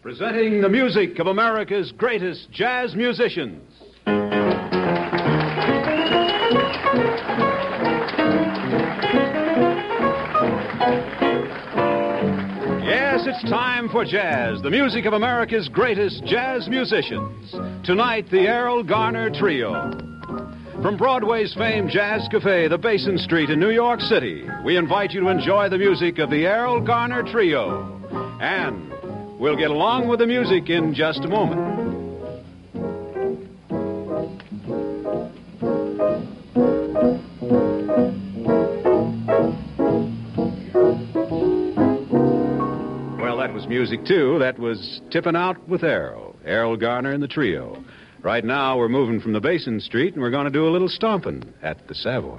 Presenting the music of America's greatest jazz musicians. Yes, it's time for jazz, the music of America's greatest jazz musicians. Tonight, the Errol Garner Trio. From Broadway's famed Jazz Cafe, the Basin Street in New York City, we invite you to enjoy the music of the Errol Garner Trio. And we'll get along with the music in just a moment. Well, that was music, too. That was Tippin' Out with Errol Garner and the Trio. Right now, we're moving from the Basin Street, and we're going to do a little stomping at the Savoy.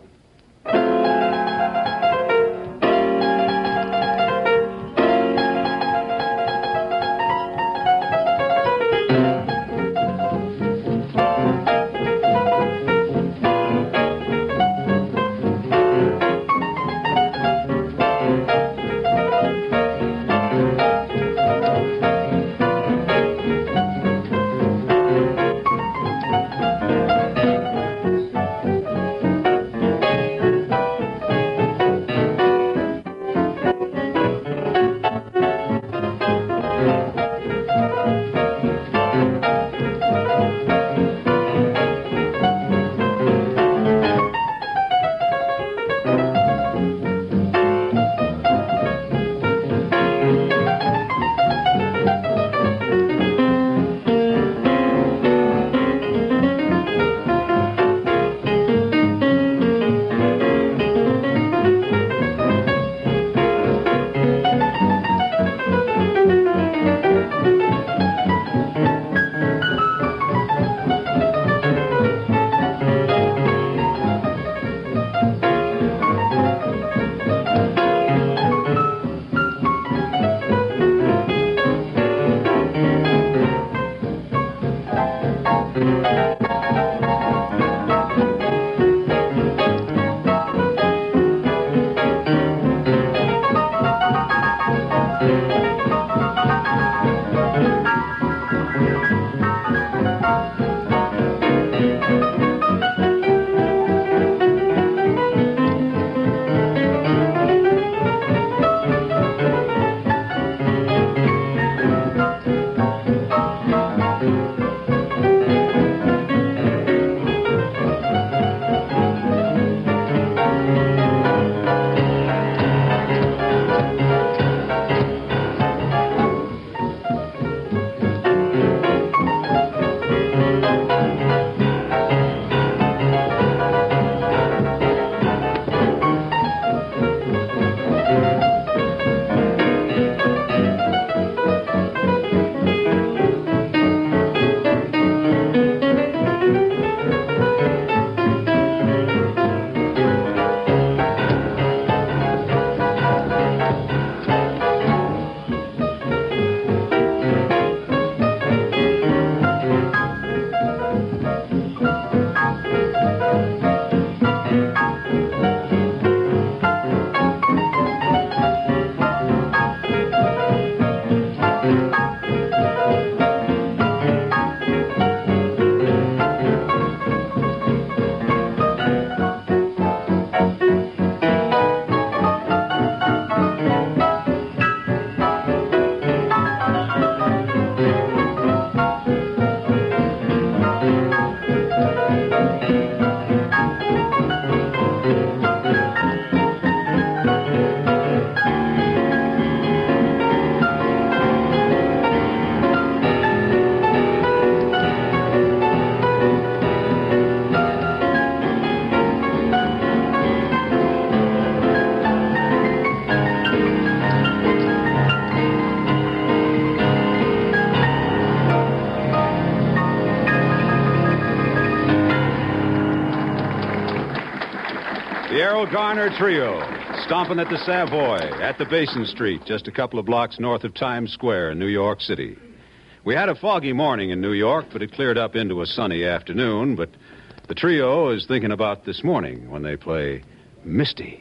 The Errol Garner Trio, stomping at the Savoy at the Basin Street, just a couple of blocks north of Times Square in New York City. We had a foggy morning in New York, but it cleared up into a sunny afternoon. But the trio is thinking about this morning when they play Misty.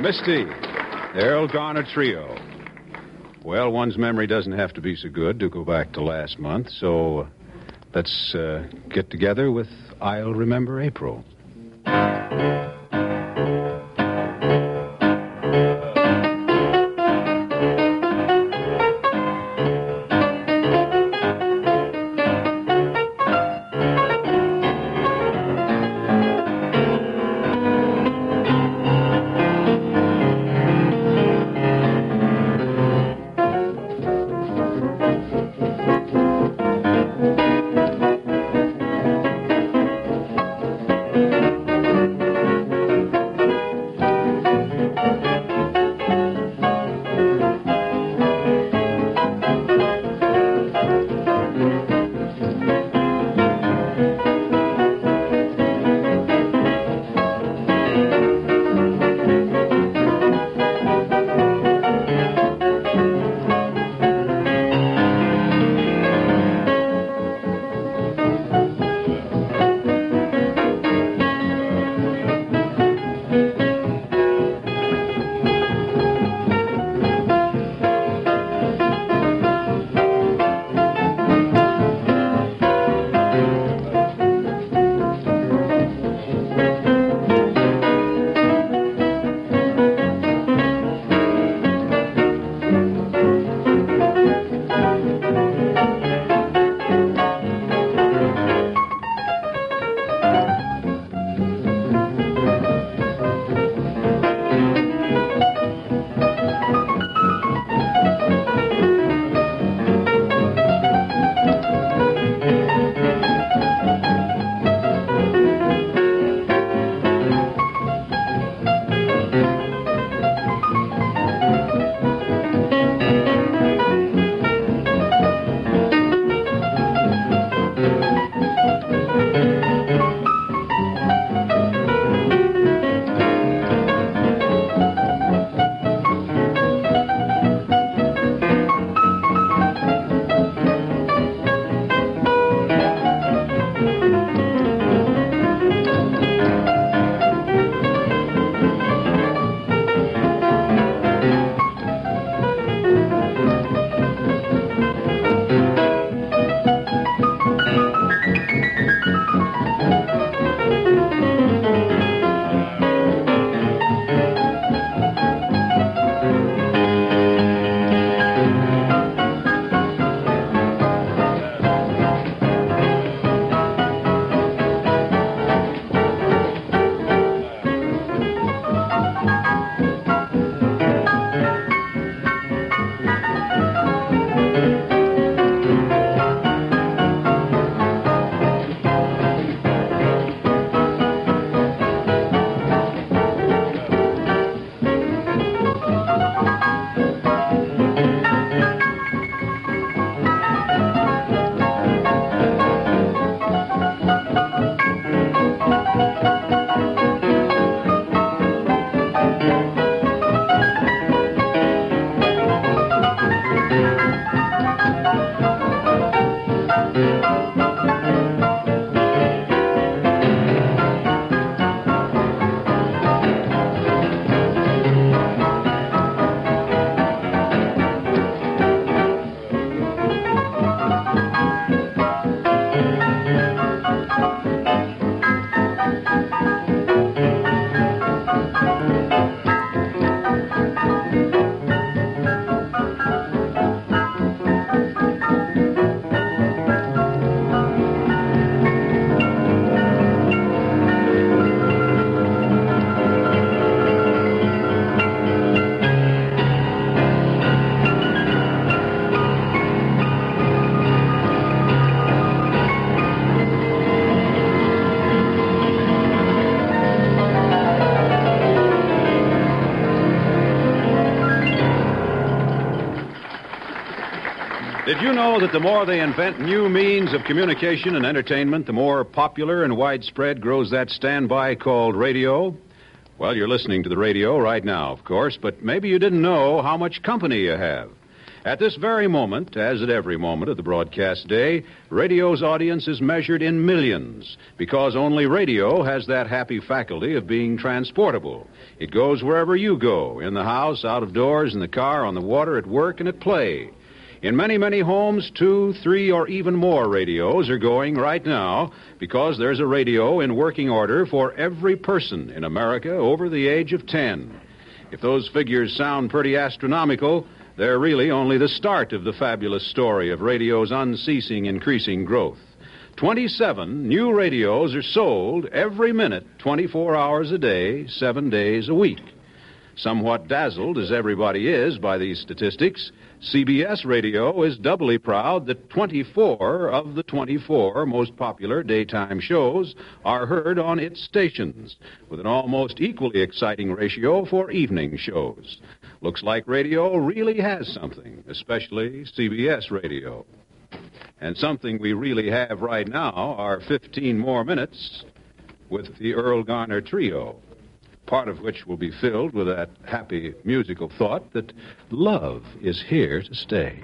Misty, the Errol Garner Trio. Well, one's memory doesn't have to be so good to go back to last month, so let's get together with I'll Remember April. Did you know that the more they invent new means of communication and entertainment, the more popular and widespread grows that standby called radio? Well, you're listening to the radio right now, of course, but maybe you didn't know how much company you have. At this very moment, as at every moment of the broadcast day, radio's audience is measured in millions because only radio has that happy faculty of being transportable. It goes wherever you go, in the house, out of doors, in the car, on the water, at work, and at play. In many, many homes, 2, 3, or even more radios are going right now because there's a radio in working order for every person in America over the age of 10. If those figures sound pretty astronomical, they're really only the start of the fabulous story of radio's unceasing, increasing growth. 27 new radios are sold every minute, 24 hours a day, 7 days a week. Somewhat dazzled as everybody is by these statistics, CBS Radio is doubly proud that 24 of the 24 most popular daytime shows are heard on its stations, with an almost equally exciting ratio for evening shows. Looks like radio really has something, especially CBS Radio. And something we really have right now are 15 more minutes with the Earl Garner Trio, part of which will be filled with that happy musical thought that love is here to stay.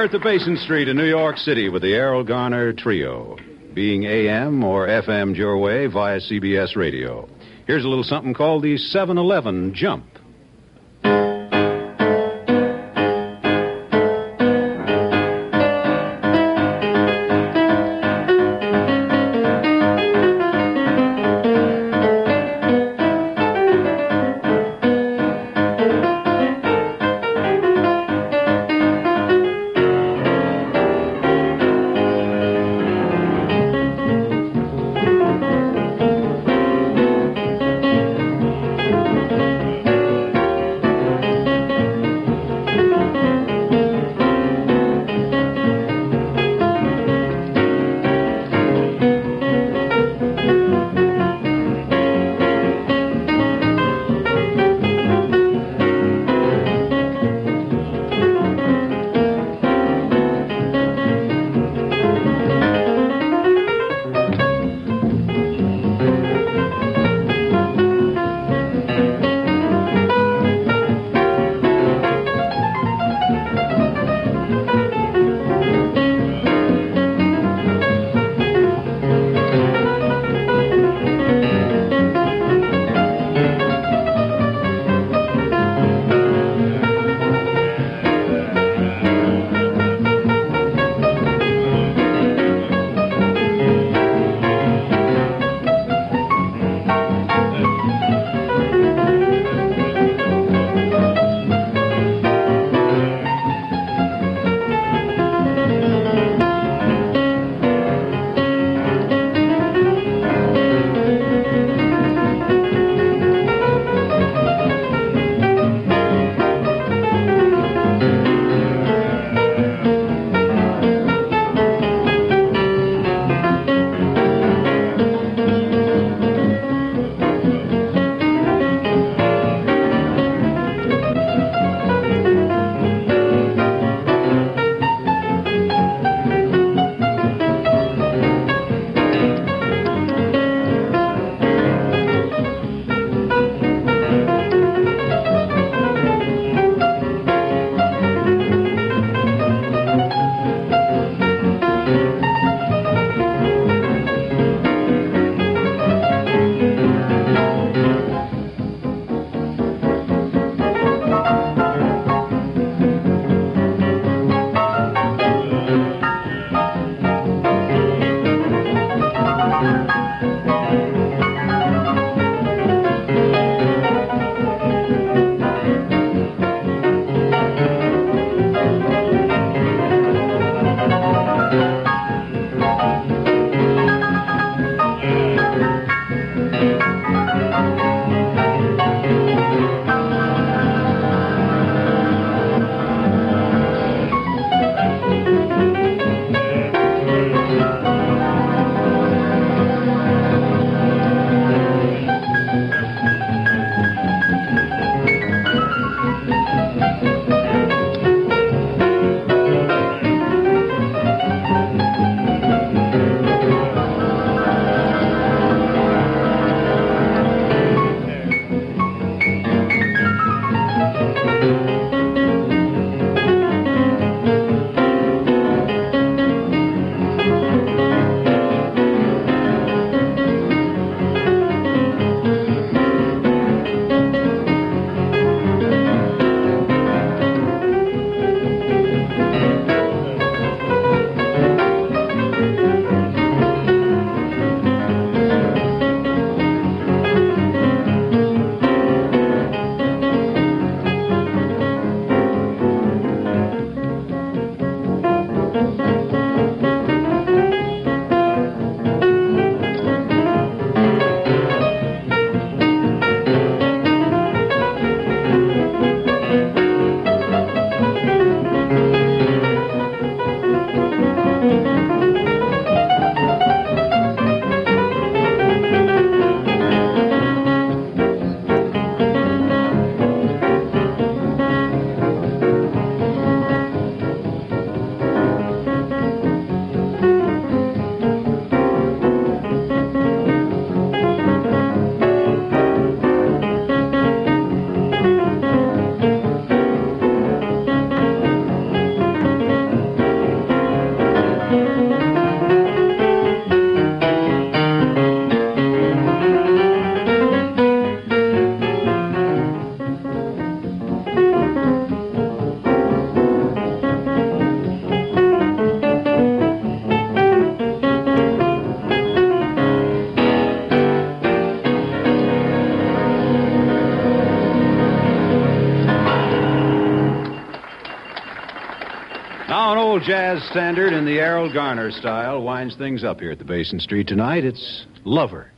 at the Basin Street in New York City with the Errol Garner Trio, being AM or FM'd your way via CBS Radio. Here's a little something called the 7-Eleven Jump. old jazz standard in the Errol Garner style winds things up here at the Basin Street tonight. It's Lover.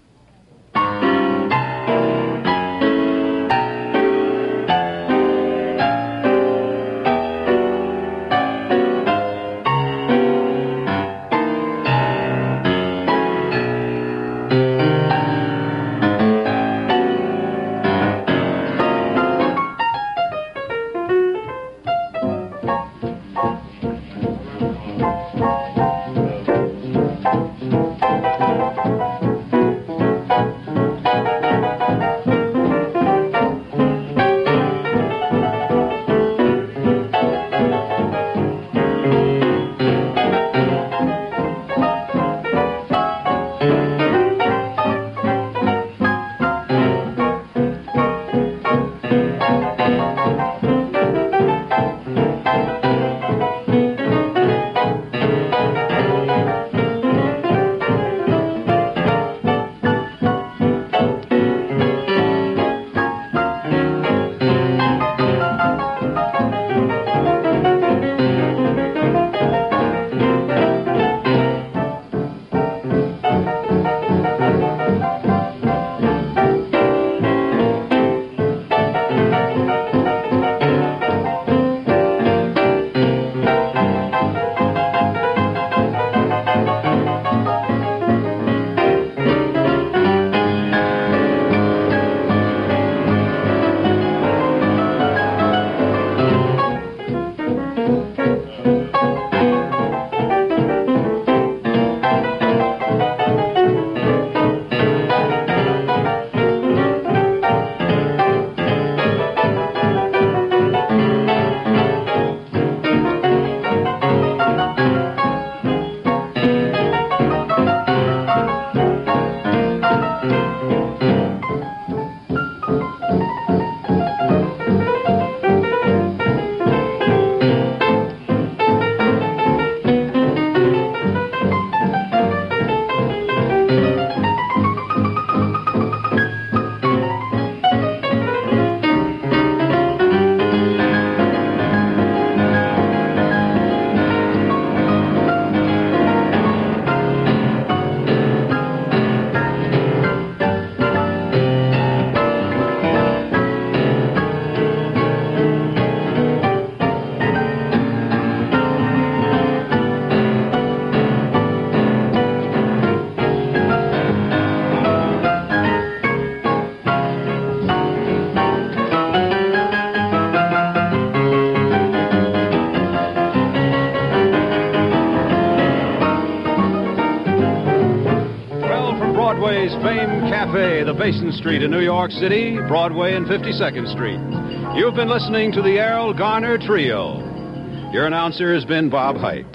Broadway's famed cafe, the Basin Street in New York City, Broadway and 52nd Street. You've been listening to the Errol Garner Trio. Your announcer has been Bob Hite.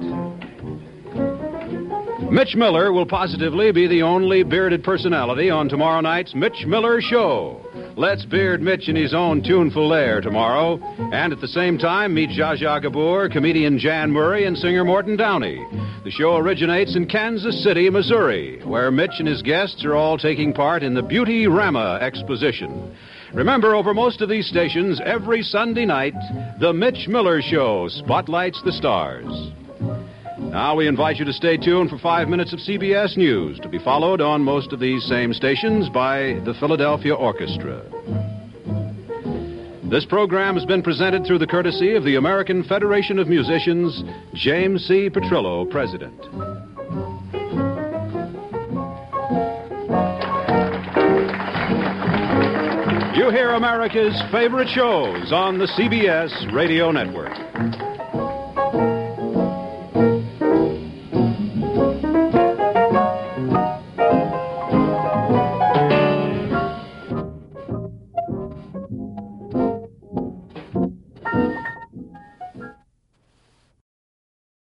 Mitch Miller will positively be the only bearded personality on tomorrow night's Mitch Miller Show. Let's beard Mitch in his own tuneful air tomorrow. And at the same time, meet Zsa Zsa Gabor, comedian Jan Murray, and singer Morton Downey. The show originates in Kansas City, Missouri, where Mitch and his guests are all taking part in the Beauty Rama exposition. Remember, over most of these stations, every Sunday night, the Mitch Miller Show spotlights the stars. Now we invite you to stay tuned for 5 minutes of CBS News, to be followed on most of these same stations by the Philadelphia Orchestra. This program has been presented through the courtesy of the American Federation of Musicians, James C. Petrillo, President. You hear America's favorite shows on the CBS Radio Network.